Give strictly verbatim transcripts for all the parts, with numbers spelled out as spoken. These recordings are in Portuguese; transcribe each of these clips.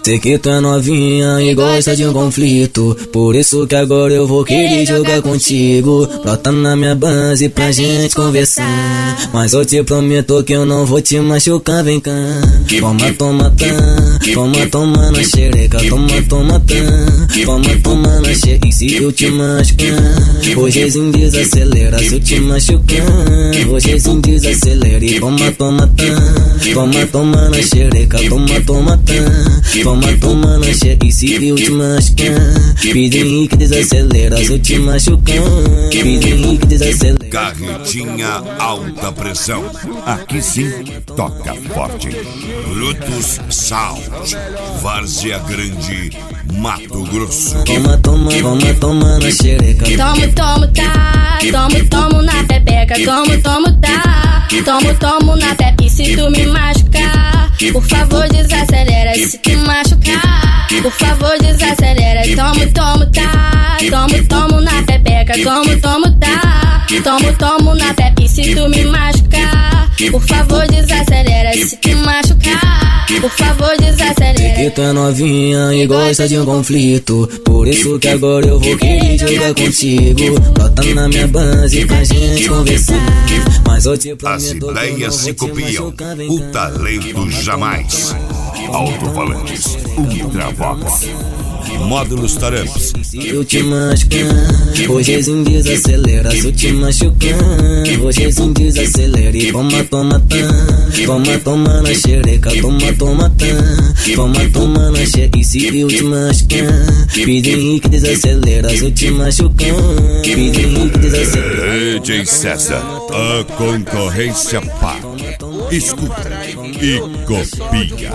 Sei que tu é novinha e gosta de um conflito, por isso que agora eu vou querer jogar contigo. Brota na minha base pra gente conversar, mas eu te prometo que eu não vou te machucar, vem cá. Toma, toma, tá, toma, toma na xereca, toma, toma, tá, toma, toma na xereca. E se eu te machucar, hojezinho desacelera, se eu te machucar, hojezinho desacelera. E toma, toma, tá, toma, toma na xereca, toma, toma, tá, toma, toma na xereca. E se eu te machucar, Pedrinho que desacelera, se eu te machucar, Pedrinho que desacelera. Carretinha alta pressão, aqui sim toca forte. Brutus Sound, Várzea Grande, Mato Grosso. Toma, toma, toma, toma na xereca. Tomo, tomo, tá, tomo, tomo na pepeca. Tomo, tomo, tá, tomo, tomo na pepe. Se tu me machucar, por favor desacelera. Se tu machucar, por favor desacelera. Tomo, tomo, tá, tomo, tomo na pepeca. Tomo, tomo, tá, tomo, tomo na pepe. Se tu me machucar, por favor desacelera. Se tu machucar, por favor desacelera. Sei que tu é novinha e gosta de um conflito, por isso que agora eu vou querer jogar contigo. Brota na minha base pra gente conversar, mas eu te prometo. As ideias se copiam, o talento jamais. Alto-falantes Ultravox, Módulos Taramps. Se eu te machucar, hojezinho desacelera, se eu te machucar, hojezinho desacelera. E toma, toma, tá, toma, toma na xereca, toma, toma, tá, toma, toma na xereca. E se eu te machucar, Pedrinho que desacelera, se eu te machucar, Pedrinho que desacelera. D J César, a concorrência pá. Escuta e copia.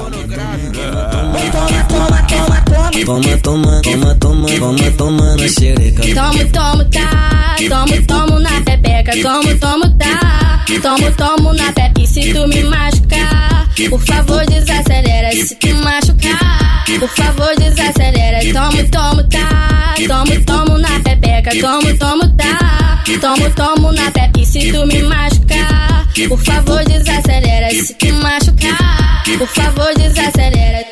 Toma, toma, toma, toma, toma, toma na xereca. Tomo, tomo, tá, tomo, tomo na pepeca. Tomo, tomo, tá, tomo, tomo na pepe. Se tu me machucar, por favor desacelera. Se tu machucar, por favor desacelera. Tomo, tomo, tá, tomo, tomo na pepeca. Tomo, tomo, tá, tomo, tomo na pepe. Se tu me machucar, por favor desacelera. Se tu machucar, por favor desacelera.